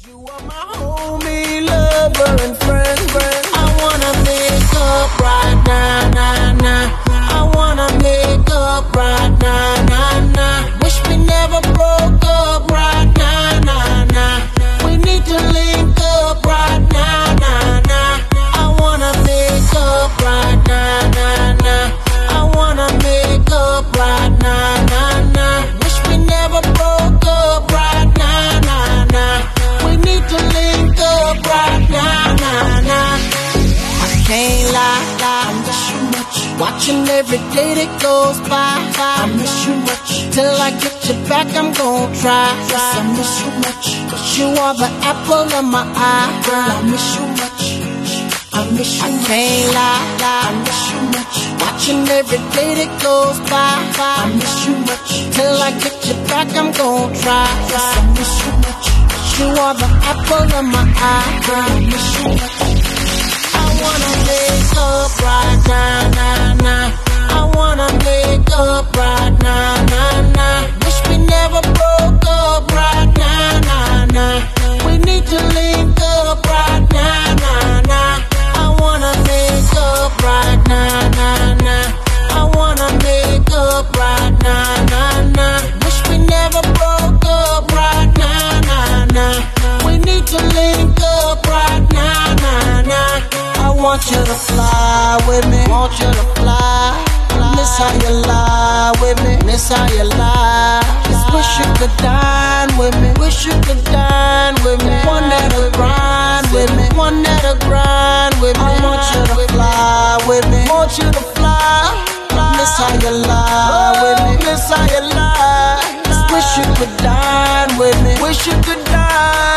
You are my homie, lover, and friend. I wanna make up right now, nah, nah. I wanna make up right now, nah, nah. Wish we never broke up right now, nah, nah. We need to link up right now, nah, nah. I wanna make up right now, nah, nah. I wanna make up right now, nah, nah. Wish we never broke up right now, nah, nah. We need to link up right now, nah, nah. I can't lie, I miss you much. Watching every day that goes by, I miss you much. Till I get you back, I'm gon' try. Yes, I miss you much. Cause you are the apple of my eye. Girl, I miss you much. I miss you. I can't lie, I miss you much. Watching every day that goes by, I miss you much. Till I get you back, I'm gon' try. Yes, I miss you much. You are the apple of my eye. Girl, I miss you much. I wanna make up right now, nah, nah. I wanna make up right now, nah, nah. Wish we never broke up right now, nah, nah. We need to link up right now, nah, nah. I wanna make up right now, nah, nah. I wanna make up right now, nah, nah. Wish we never broke up right now, nah, nah. We need to link up right now, nah, nah. I want you to fly with me, want you to fly. Miss how you lie with me, miss how you lie. Just wish you could dine with me, wish you could dine with me. One that'll grind with me, one that'll grind with me. I want you to fly with me, want you to fly. Miss how you lie with me, miss how you lie. Just wish you could dine with me, wish you could dine.